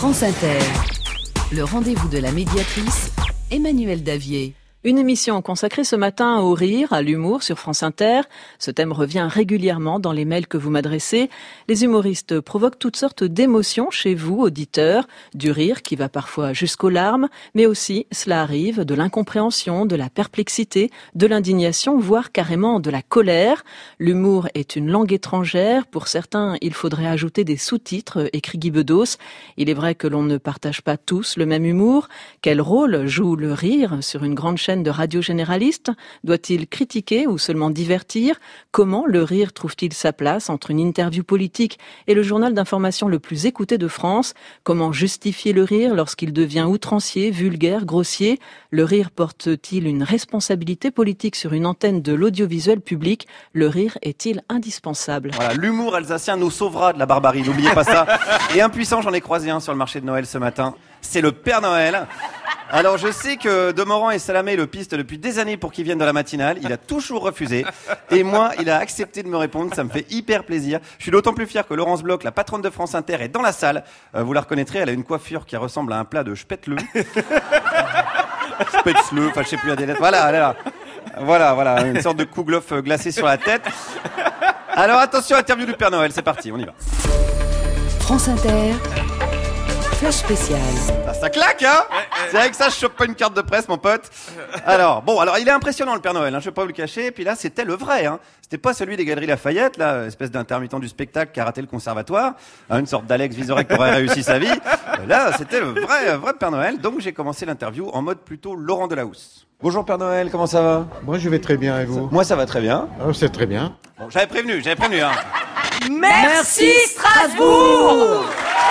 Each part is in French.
France Inter, le rendez-vous de la médiatrice Emmanuelle Davier. Une émission consacrée ce matin au rire, à l'humour sur France Inter. Ce thème revient régulièrement dans les mails que vous m'adressez. Les humoristes provoquent toutes sortes d'émotions chez vous, auditeurs. Du rire qui va parfois jusqu'aux larmes, mais aussi, cela arrive, de l'incompréhension, de la perplexité, de l'indignation, voire carrément de la colère. L'humour est une langue étrangère. Pour certains, il faudrait ajouter des sous-titres, écrit Guy Bedos. Il est vrai que l'on ne partage pas tous le même humour. Quel rôle joue le rire sur une grande chaîne de radio généraliste? Doit-il critiquer ou seulement divertir? Comment le rire trouve-t-il sa place entre une interview politique et le journal d'information le plus écouté de France? Comment justifier le rire lorsqu'il devient outrancier, vulgaire, grossier? Le rire porte-t-il une responsabilité politique sur une antenne de l'audiovisuel public? Le rire est-il indispensable? Voilà, l'humour alsacien nous sauvera de la barbarie, n'oubliez pas ça. Et impuissant, j'en ai croisé un sur le marché de Noël ce matin. C'est le Père Noël. Alors je sais que Demorand et Salamé le pistent depuis des années pour qu'il vienne dans la matinale. Il a toujours refusé. Et moi, il a accepté de me répondre. Ça me fait hyper plaisir. Je suis d'autant plus fier que Laurence Bloch, la patronne de France Inter, est dans la salle. Vous la reconnaîtrez, elle a une coiffure qui ressemble à un plat de Spätzle. Spätzle, enfin je sais plus la dialecte. Voilà, elle est là. Voilà, une sorte de kouglof glacé sur la tête. Alors attention, interview du Père Noël, c'est parti, on y va. France Inter, flash spécial. Ah, ça claque, hein? C'est avec ça, je chope pas une carte de presse, mon pote. Alors, il est impressionnant, le Père Noël, hein, je vais pas vous le cacher. Puis là, c'était le vrai, hein. C'était pas celui des Galeries Lafayette, là, espèce d'intermittent du spectacle qui a raté le conservatoire, hein, une sorte d'Alex Vizorek qui aurait réussi sa vie. Là, c'était le vrai Père Noël. Donc, j'ai commencé l'interview en mode plutôt Laurent Delahousse. Bonjour Père Noël, comment ça va? Moi, je vais très bien, et vous? Moi, ça va très bien. Oh, c'est très bien. Bon, j'avais prévenu, hein. Merci Strasbourg!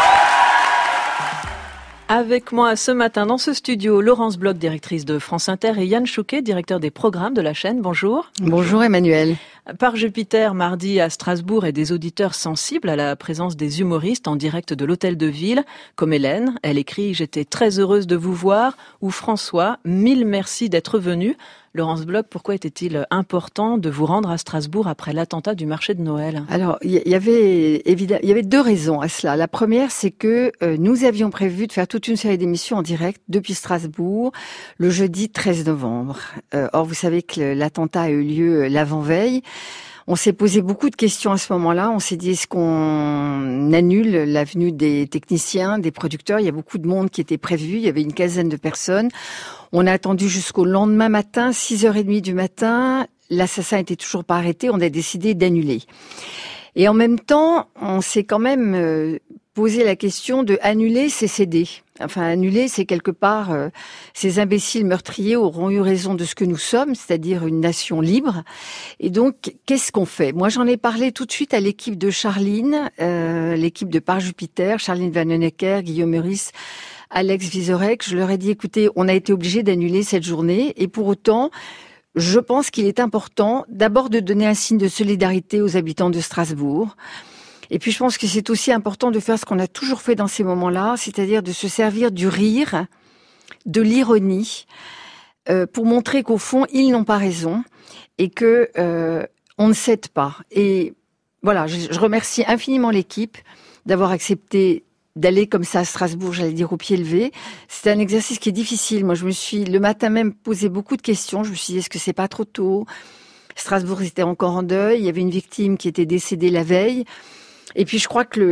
Avec moi ce matin dans ce studio, Laurence Bloch, directrice de France Inter, et Yann Chouquet, directeur des programmes de la chaîne. Bonjour. Bonjour Emmanuel. Par Jupiter, mardi à Strasbourg, et des auditeurs sensibles à la présence des humoristes en direct de l'Hôtel de Ville, comme Hélène. Elle écrit « J'étais très heureuse de vous voir » ou François « Mille merci d'être venu ». Laurence Bloch, pourquoi était-il important de vous rendre à Strasbourg après l'attentat du marché de Noël? Alors, il y avait deux raisons à cela. La première, c'est que nous avions prévu de faire toute une série d'émissions en direct depuis Strasbourg le jeudi 13 novembre. Or, vous savez que l'attentat a eu lieu l'avant-veille. On s'est posé beaucoup de questions à ce moment-là. On s'est dit, est-ce qu'on annule la venue des techniciens, des producteurs? Il y a beaucoup de monde qui était prévu. Il y avait une quinzaine de personnes. On a attendu jusqu'au lendemain matin, 6h30 du matin. L'assassin était toujours pas arrêté. On a décidé d'annuler. Et en même temps, on s'est quand même posé la question de annuler, c'est céder. Enfin, annuler, c'est quelque part, ces imbéciles meurtriers auront eu raison de ce que nous sommes, c'est-à-dire une nation libre. Et donc, qu'est-ce qu'on fait? Moi, j'en ai parlé tout de suite à l'équipe de Charline, l'équipe de Par Jupiter, Charline Vanhoenacker, Guillaume Meurice, Alex Vizorek. Je leur ai dit, écoutez, on a été obligés d'annuler cette journée. Et pour autant, je pense qu'il est important d'abord de donner un signe de solidarité aux habitants de Strasbourg. Et puis je pense que c'est aussi important de faire ce qu'on a toujours fait dans ces moments-là, c'est-à-dire de se servir du rire, de l'ironie, pour montrer qu'au fond, ils n'ont pas raison et que on ne cède pas. Et voilà, je remercie infiniment l'équipe d'avoir accepté d'aller comme ça à Strasbourg, j'allais dire au pied levé. C'était un exercice qui est difficile. Moi, je me suis le matin même posé beaucoup de questions. Je me suis dit, est-ce que c'est pas trop tôt? Strasbourg était encore en deuil. Il y avait une victime qui était décédée la veille. Et puis, je crois que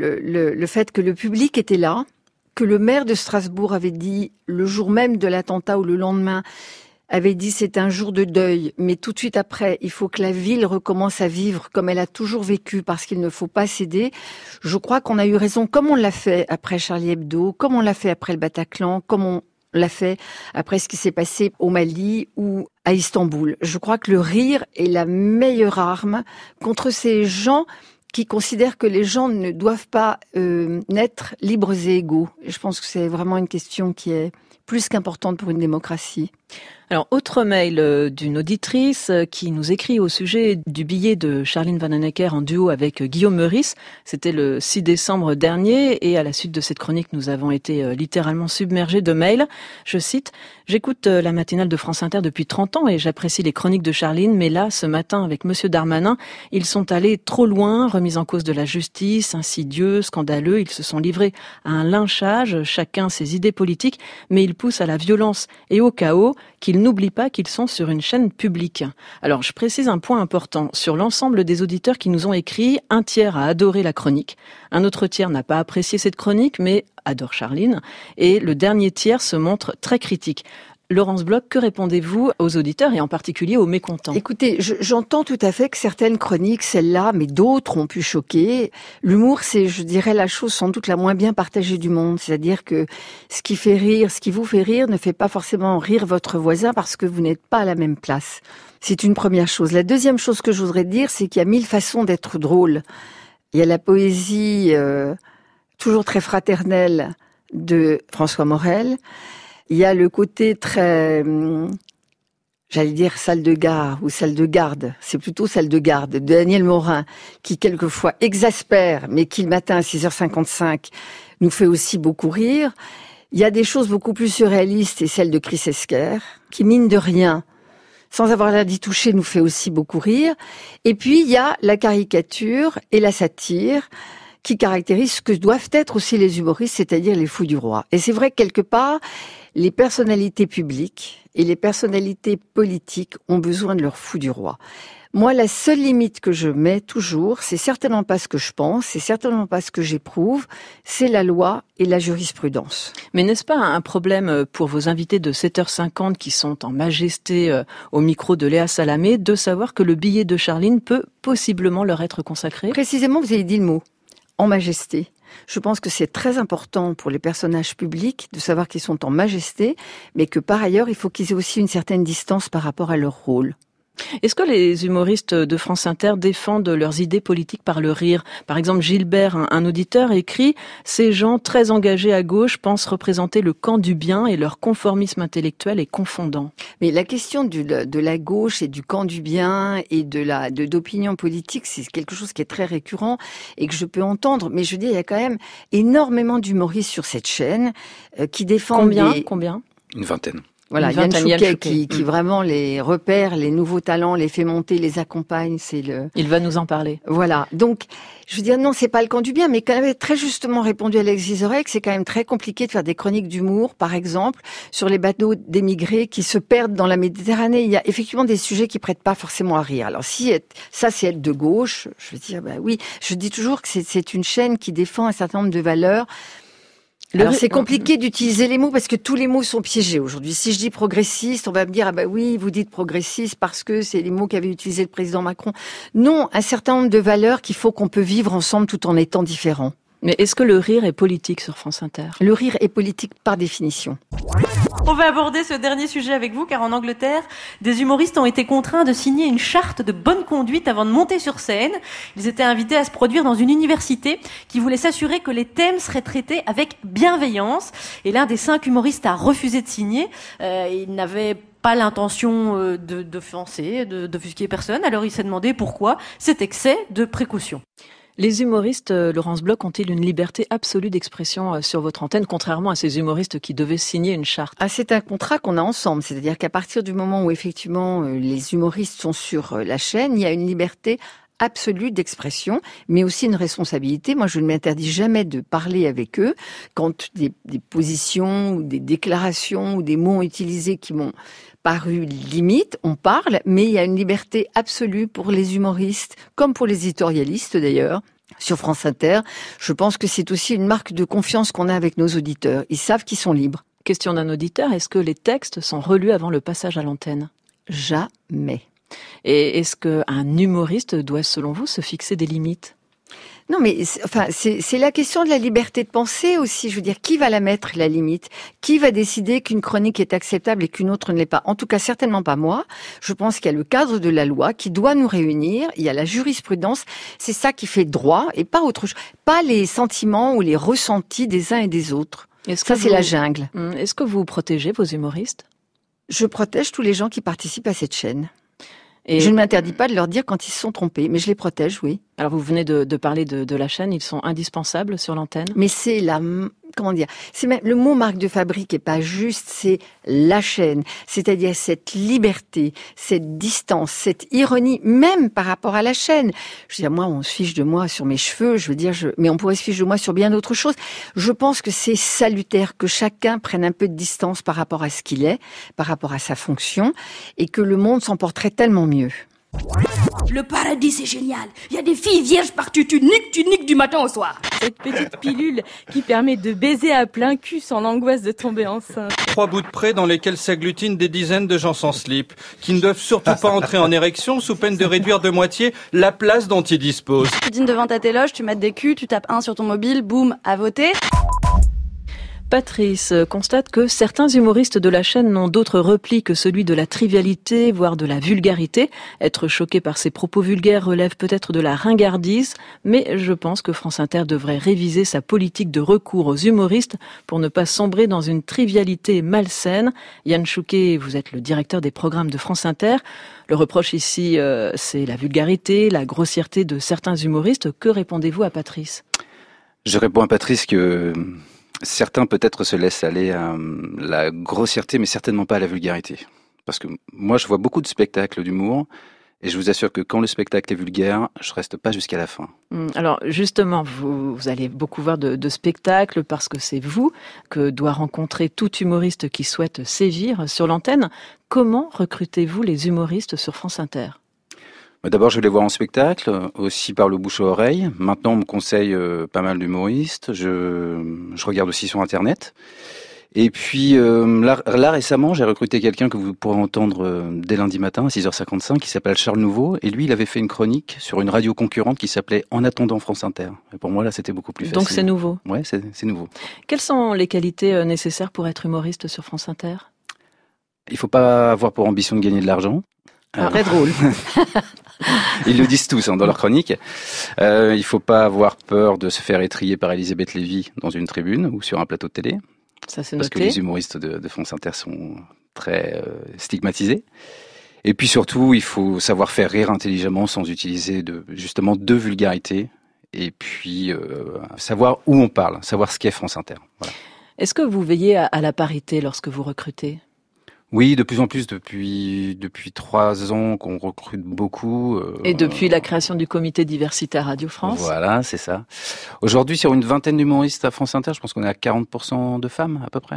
le fait que le public était là, que le maire de Strasbourg avait dit le jour même de l'attentat ou le lendemain, avait dit c'est un jour de deuil, mais tout de suite après, il faut que la ville recommence à vivre comme elle a toujours vécu parce qu'il ne faut pas céder. Je crois qu'on a eu raison, comme on l'a fait après Charlie Hebdo, comme on l'a fait après le Bataclan, comme on l'a fait après ce qui s'est passé au Mali ou à Istanbul. Je crois que le rire est la meilleure arme contre ces gens qui considèrent que les gens ne doivent pas naître libres et égaux. Et je pense que c'est vraiment une question qui est plus qu'importante pour une démocratie. Alors, autre mail d'une auditrice qui nous écrit au sujet du billet de Charline Vanhoenacker en duo avec Guillaume Meurice. C'était le 6 décembre dernier et à la suite de cette chronique, nous avons été littéralement submergés de mails. Je cite, « J'écoute la matinale de France Inter depuis 30 ans et j'apprécie les chroniques de Charline, mais là, ce matin, avec Monsieur Darmanin, ils sont allés trop loin, remise en cause de la justice, insidieux, scandaleux, ils se sont livrés à un lynchage, chacun ses idées politiques, mais ils poussent à la violence et au chaos, qu'ils n'oublient pas qu'ils sont sur une chaîne publique. » Alors, je précise un point important. Sur l'ensemble des auditeurs qui nous ont écrit, un tiers a adoré la chronique, un autre tiers n'a pas apprécié cette chronique, mais adore Charline, et le dernier tiers se montre très critique. Laurence Bloch, que répondez-vous aux auditeurs et en particulier aux mécontents? Écoutez, j'entends tout à fait que certaines chroniques, celles-là, mais d'autres ont pu choquer. L'humour, c'est, je dirais, la chose sans doute la moins bien partagée du monde. C'est-à-dire que ce qui fait rire, ce qui vous fait rire ne fait pas forcément rire votre voisin parce que vous n'êtes pas à la même place. C'est une première chose. La deuxième chose que je voudrais dire, c'est qu'il y a 1000 façons d'être drôle. Il y a la poésie toujours très fraternelle de François Morel. Il y a le côté très, j'allais dire salle de gare ou salle de garde, c'est plutôt salle de garde, de Daniel Morin, qui quelquefois exaspère, mais qui le matin à 6h55 nous fait aussi beaucoup rire. Il y a des choses beaucoup plus surréalistes, et celle de Chris Esquer, qui mine de rien, sans avoir l'air d'y toucher, nous fait aussi beaucoup rire. Et puis il y a la caricature et la satire, qui caractérisent ce que doivent être aussi les humoristes, c'est-à-dire les fous du roi. Et c'est vrai que quelque part, les personnalités publiques et les personnalités politiques ont besoin de leurs fous du roi. Moi, la seule limite que je mets toujours, c'est certainement pas ce que je pense, c'est certainement pas ce que j'éprouve, c'est la loi et la jurisprudence. Mais n'est-ce pas un problème pour vos invités de 7h50 qui sont en majesté au micro de Léa Salamé de savoir que le billet de Charline peut possiblement leur être consacré? Précisément, vous avez dit le mot. En majesté. Je pense que c'est très important pour les personnages publics de savoir qu'ils sont en majesté, mais que par ailleurs, il faut qu'ils aient aussi une certaine distance par rapport à leur rôle. Est-ce que les humoristes de France Inter défendent leurs idées politiques par le rire? Par exemple, Gilbert, un auditeur, écrit « Ces gens très engagés à gauche pensent représenter le camp du bien et leur conformisme intellectuel est confondant. » Mais la question de la gauche et du camp du bien et d'opinion politique, c'est quelque chose qui est très récurrent et que je peux entendre. Mais je dis, il y a quand même énormément d'humoristes sur cette chaîne qui défendent... Combien Une vingtaine. Voilà, Yann Chouquet qui vraiment les repère, les nouveaux talents, les fait monter, les accompagne. Il va nous en parler. Voilà. Donc, je veux dire, non, c'est pas le camp du bien, mais quand même très justement répondu à Alex Vizorek, c'est quand même très compliqué de faire des chroniques d'humour, par exemple, sur les bateaux d'émigrés qui se perdent dans la Méditerranée. Il y a effectivement des sujets qui prêtent pas forcément à rire. Alors, c'est être de gauche, je veux dire, oui. Je dis toujours que c'est une chaîne qui défend un certain nombre de valeurs. Alors c'est compliqué d'utiliser les mots parce que tous les mots sont piégés aujourd'hui. Si je dis progressiste, on va me dire oui, vous dites progressiste parce que c'est les mots qu'avait utilisé le président Macron. Non, un certain nombre de valeurs qu'il faut qu'on peut vivre ensemble tout en étant différents. Mais est-ce que le rire est politique sur France Inter? Le rire est politique par définition. On va aborder ce dernier sujet avec vous, car en Angleterre, des humoristes ont été contraints de signer une charte de bonne conduite avant de monter sur scène. Ils étaient invités à se produire dans une université qui voulait s'assurer que les thèmes seraient traités avec bienveillance. Et l'un des 5 humoristes a refusé de signer. Il n'avait pas l'intention d'offenser, d'offusquer personne. Alors il s'est demandé pourquoi cet excès de précaution. Les humoristes, Laurence Bloch, ont-ils une liberté absolue d'expression sur votre antenne, contrairement à ces humoristes qui devaient signer une charte? C'est un contrat qu'on a ensemble, c'est-à-dire qu'à partir du moment où effectivement les humoristes sont sur la chaîne, il y a une liberté absolue d'expression, mais aussi une responsabilité. Moi, je ne m'interdis jamais de parler avec eux quand des positions ou des déclarations ou des mots utilisés qui m'ont paru limite, on parle, mais il y a une liberté absolue pour les humoristes, comme pour les éditorialistes d'ailleurs. Sur France Inter, je pense que c'est aussi une marque de confiance qu'on a avec nos auditeurs. Ils savent qu'ils sont libres. Question d'un auditeur, est-ce que les textes sont relus avant le passage à l'antenne? Jamais. Et est-ce qu'un humoriste doit, selon vous, se fixer des limites? Non, mais c'est la question de la liberté de penser aussi. Je veux dire, qui va la mettre, la limite? Qui va décider qu'une chronique est acceptable et qu'une autre ne l'est pas? En tout cas, certainement pas moi. Je pense qu'il y a le cadre de la loi qui doit nous réunir. Il y a la jurisprudence. C'est ça qui fait droit et pas autre chose. Pas les sentiments ou les ressentis des uns et des autres. Ça, c'est la jungle. Est-ce que vous protégez vos humoristes? Je protège tous les gens qui participent à cette chaîne. Et je ne m'interdis pas de leur dire quand ils se sont trompés, mais je les protège, oui. Alors vous venez de parler de la chaîne, ils sont indispensables sur l'antenne. Mais c'est c'est même le mot marque de fabrique est pas juste, c'est la chaîne, c'est-à-dire cette liberté, cette distance, cette ironie, même par rapport à la chaîne. Je veux dire, moi, on se fiche de moi sur mes cheveux, mais on pourrait se ficher de moi sur bien d'autres choses. Je pense que c'est salutaire que chacun prenne un peu de distance par rapport à ce qu'il est, par rapport à sa fonction, et que le monde s'en porterait tellement mieux. Le paradis, c'est génial. Il y a des filles vierges partout. Tu niques du matin au soir. Cette petite pilule qui permet de baiser à plein cul sans l'angoisse de tomber enceinte. 3 bouts de près dans lesquels s'agglutinent des dizaines de gens sans slip, qui ne doivent surtout pas entrer en érection sous peine de réduire de moitié la place dont ils disposent. Tu dînes devant ta téloge, tu mates des culs, tu tapes 1 sur ton mobile, boum, à voter. Patrice constate que certains humoristes de la chaîne n'ont d'autre repli que celui de la trivialité, voire de la vulgarité. Être choqué par ces propos vulgaires relève peut-être de la ringardise, mais je pense que France Inter devrait réviser sa politique de recours aux humoristes pour ne pas sombrer dans une trivialité malsaine. Yann Chouquet, vous êtes le directeur des programmes de France Inter. Le reproche ici, c'est la vulgarité, la grossièreté de certains humoristes. Que répondez-vous à Patrice ? Je réponds à Patrice que certains peut-être se laissent aller à la grossièreté, mais certainement pas à la vulgarité. Parce que moi, je vois beaucoup de spectacles d'humour, et je vous assure que quand le spectacle est vulgaire, je reste pas jusqu'à la fin. Alors justement, vous allez beaucoup voir de spectacles parce que c'est vous que doit rencontrer tout humoriste qui souhaite sévir sur l'antenne. Comment recrutez-vous les humoristes sur France Inter ? D'abord, je vais les voir en spectacle, aussi par le bouche à oreille. Maintenant, on me conseille pas mal d'humoristes. Je regarde aussi sur Internet. Et puis, là récemment, j'ai recruté quelqu'un que vous pourrez entendre dès lundi matin à 6h55, qui s'appelle Charles Nouveau. Et lui, il avait fait une chronique sur une radio concurrente qui s'appelait En attendant France Inter. Et pour moi, là, c'était beaucoup plus facile. Donc c'est nouveau ? Ouais, c'est nouveau. Quelles sont les qualités nécessaires pour être humoriste sur France Inter ? Il faut pas avoir pour ambition de gagner de l'argent. Très drôle. Ils le disent tous dans leur chronique. Il faut pas avoir peur de se faire étriller par Elisabeth Lévy dans une tribune ou sur un plateau de télé. Ça, c'est parce noté. Que les humoristes de France Inter sont très stigmatisés. Et puis surtout, il faut savoir faire rire intelligemment sans utiliser de vulgarité. Et puis savoir où on parle, savoir ce qu'est France Inter. Voilà. Est-ce que vous veillez à la parité lorsque vous recrutez ? Oui, de plus en plus depuis 3 ans qu'on recrute beaucoup. Et depuis la création du comité diversité à Radio France. Voilà, c'est ça. Aujourd'hui, sur une vingtaine d'humoristes à France Inter, je pense qu'on est à 40% de femmes, à peu près.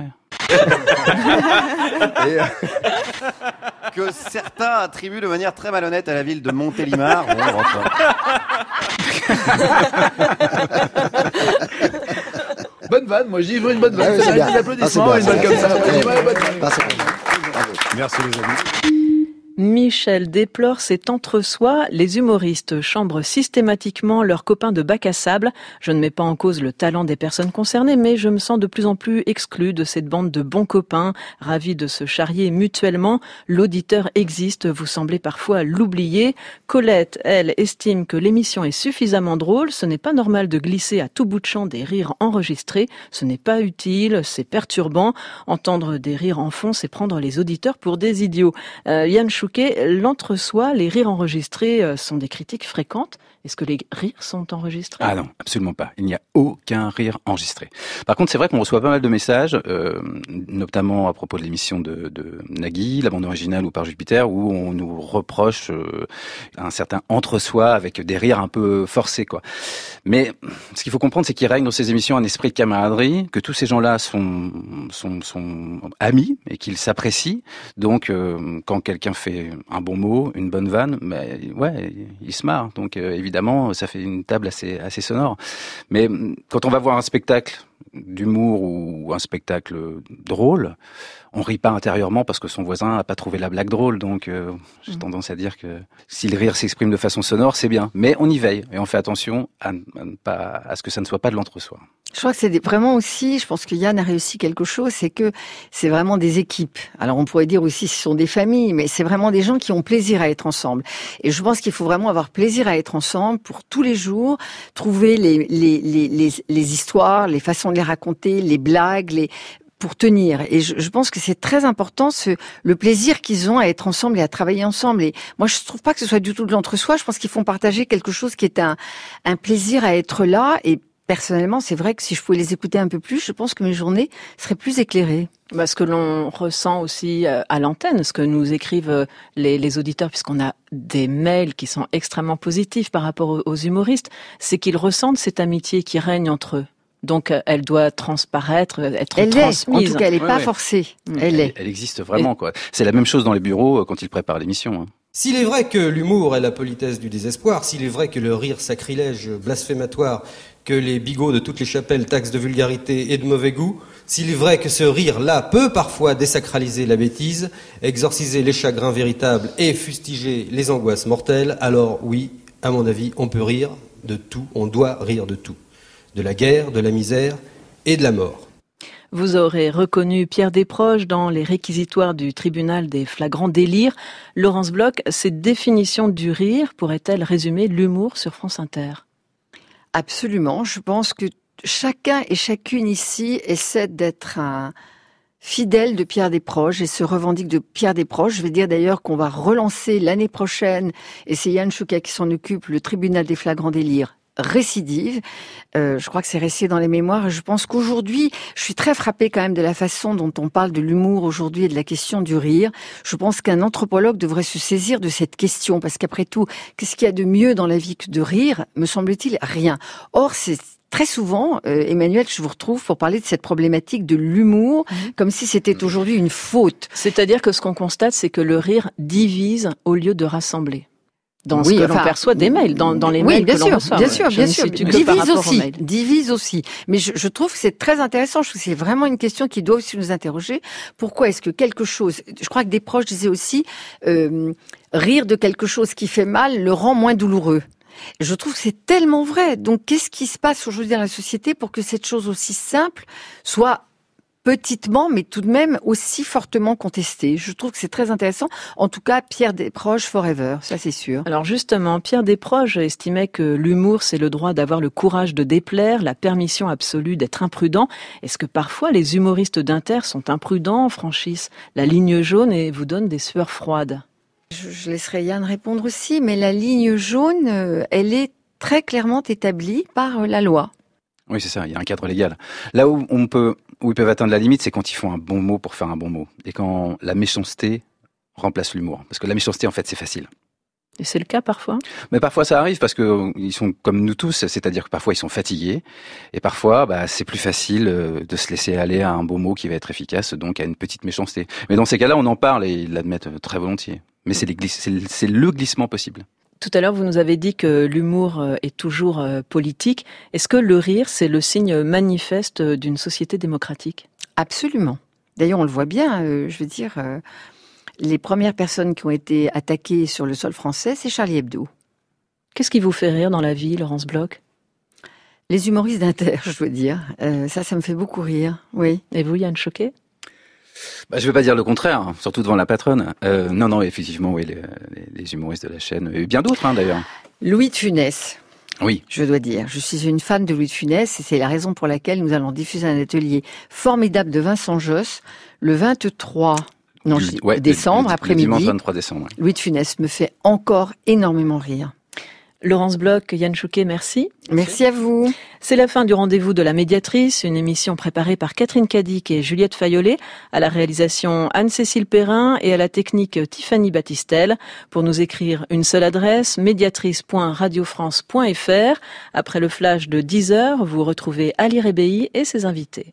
Que certains attribuent de manière très malhonnête à la ville de Montélimar. Bonne vanne, moi je dis une bonne vanne. C'est bien. Des applaudissements, une vanne comme ça. Merci les amis. Michel déplore cet entre-soi. Les humoristes chambrent systématiquement leurs copains de bac à sable. Je ne mets pas en cause le talent des personnes concernées, mais je me sens de plus en plus exclu de cette bande de bons copains, ravis de se charrier mutuellement. L'auditeur existe, vous semblez parfois l'oublier. Colette, elle, estime que l'émission est suffisamment drôle. Ce n'est pas normal de glisser à tout bout de champ des rires enregistrés. Ce n'est pas utile, c'est perturbant. Entendre des rires en fond, c'est prendre les auditeurs pour des idiots. Yann Chouquet, l'entre-soi, les rires enregistrés sont des critiques fréquentes. Est-ce que les rires sont enregistrés ? Ah non, absolument pas. Il n'y a aucun rire enregistré. Par contre, c'est vrai qu'on reçoit pas mal de messages, notamment à propos de l'émission de Nagui, la bande originale ou par Jupiter, où on nous reproche un certain entre-soi avec des rires un peu forcés, quoi. Mais ce qu'il faut comprendre, c'est qu'il règne dans ces émissions un esprit de camaraderie, que tous ces gens-là sont amis et qu'ils s'apprécient. Donc, quand quelqu'un fait un bon mot, une bonne vanne, mais ouais, il se marre. Donc, évidemment, ça fait une table assez sonore. Mais quand on va voir un spectacle d'humour ou un spectacle drôle, on rit pas intérieurement parce que son voisin a pas trouvé la blague drôle. Donc, j'ai tendance à dire que si le rire s'exprime de façon sonore, c'est bien. Mais on y veille et on fait attention à ce que ça ne soit pas de l'entre-soi. Je crois que c'est vraiment aussi, je pense que Yann a réussi quelque chose, c'est que c'est vraiment des équipes. Alors on pourrait dire aussi ce sont des familles, mais c'est vraiment des gens qui ont plaisir à être ensemble. Et je pense qu'il faut vraiment avoir plaisir à être ensemble pour tous les jours, trouver les histoires, les façons de les raconter, les blagues, pour tenir. Et je pense que c'est très important le plaisir qu'ils ont à être ensemble et à travailler ensemble. Et moi, je trouve pas que ce soit du tout de l'entre-soi. Je pense qu'ils font partager quelque chose qui est un plaisir à être là. Et personnellement, c'est vrai que si je pouvais les écouter un peu plus, je pense que mes journées seraient plus éclairées. Ce que l'on ressent aussi à l'antenne, ce que nous écrivent les auditeurs, puisqu'on a des mails qui sont extrêmement positifs par rapport aux humoristes, c'est qu'ils ressentent cette amitié qui règne entre eux. Donc, elle doit transparaître, être transmise. En tout cas, elle n'est pas forcée. Elle existe vraiment, quoi. C'est la même chose dans les bureaux quand ils préparent l'émission. S'il est vrai que l'humour est la politesse du désespoir, s'il est vrai que le rire sacrilège blasphématoire, que les bigots de toutes les chapelles taxent de vulgarité et de mauvais goût, s'il est vrai que ce rire-là peut parfois désacraliser la bêtise, exorciser les chagrins véritables et fustiger les angoisses mortelles, alors oui, à mon avis, on peut rire de tout, on doit rire de tout. De la guerre, de la misère et de la mort. Vous aurez reconnu Pierre Desproges dans les réquisitoires du tribunal des flagrants délires. Laurence Bloch, cette définition du rire pourrait-elle résumer l'humour sur France Inter ? Absolument. Je pense que chacun et chacune ici essaie d'être un fidèle de Pierre Desproges et se revendique de Pierre Desproges. Je vais dire d'ailleurs qu'on va relancer l'année prochaine, et c'est Yann Chouka qui s'en occupe, le tribunal des flagrants délires récidive. Je crois que c'est resté dans les mémoires et je pense qu'aujourd'hui, je suis très frappée quand même de la façon dont on parle de l'humour aujourd'hui et de la question du rire. Je pense qu'un anthropologue devrait se saisir de cette question parce qu'après tout, qu'est-ce qu'il y a de mieux dans la vie que de rire ? Me semble-t-il, rien. Or, c'est très souvent, Emmanuel, je vous retrouve pour parler de cette problématique de l'humour, comme si c'était aujourd'hui une faute. C'est-à-dire que ce qu'on constate, c'est que le rire divise au lieu de rassembler. Dans ce que l'on perçoit des mails, dans les mails que l'on reçoit. Bien sûr. Divise aussi. Mais je trouve que c'est très intéressant. Je trouve que c'est vraiment une question qui doit aussi nous interroger. Pourquoi est-ce que quelque chose, je crois que Desproges disait aussi, rire de quelque chose qui fait mal le rend moins douloureux. Je trouve que c'est tellement vrai. Donc, qu'est-ce qui se passe aujourd'hui dans la société pour que cette chose aussi simple soit petitement, mais tout de même aussi fortement contesté. Je trouve que c'est très intéressant. En tout cas, Pierre Desproges forever, ça c'est sûr. Alors justement, Pierre Desproges estimait que l'humour, c'est le droit d'avoir le courage de déplaire, la permission absolue d'être imprudent. Est-ce que parfois les humoristes d'Inter sont imprudents, franchissent la ligne jaune et vous donnent des sueurs froides ? Je laisserai Yann répondre aussi, mais la ligne jaune, elle est très clairement établie par la loi. Oui, c'est ça, il y a un cadre légal. Là où ils peuvent atteindre la limite, c'est quand ils font un bon mot pour faire un bon mot. Et quand la méchanceté remplace l'humour. Parce que la méchanceté, en fait, c'est facile. Et c'est le cas parfois ? Mais parfois ça arrive parce que ils sont comme nous tous, c'est-à-dire que parfois ils sont fatigués. Et parfois, c'est plus facile de se laisser aller à un beau mot qui va être efficace, donc à une petite méchanceté. Mais dans ces cas-là, on en parle et ils l'admettent très volontiers. Mais c'est le glissement possible. Tout à l'heure, vous nous avez dit que l'humour est toujours politique. Est-ce que le rire, c'est le signe manifeste d'une société démocratique ? Absolument. D'ailleurs, on le voit bien, je veux dire, les premières personnes qui ont été attaquées sur le sol français, c'est Charlie Hebdo. Qu'est-ce qui vous fait rire dans la vie, Laurence Bloch ? Les humoristes d'Inter, je veux dire. Ça me fait beaucoup rire, oui. Et vous, Yann Choquet ? Je ne vais pas dire le contraire, surtout devant la patronne. Non, effectivement, oui, les humoristes de la chaîne, et bien d'autres d'ailleurs. Louis de Funès. Oui. Je dois dire, je suis une fan de Louis de Funès et c'est la raison pour laquelle nous allons diffuser un atelier formidable de Vincent Josse le 23 décembre, après-midi. Dimanche 23 décembre. Louis de Funès me fait encore énormément rire. Laurence Bloch, Yann Chouquet, merci. Merci à vous. C'est la fin du rendez-vous de la médiatrice, une émission préparée par Catherine Cadic et Juliette Fayollet, à la réalisation Anne-Cécile Perrin et à la technique Tiffany Battistel. Pour nous écrire, une seule adresse, médiatrice.radiofrance.fr. Après le flash de 10h, vous retrouvez Ali Rebéi et ses invités.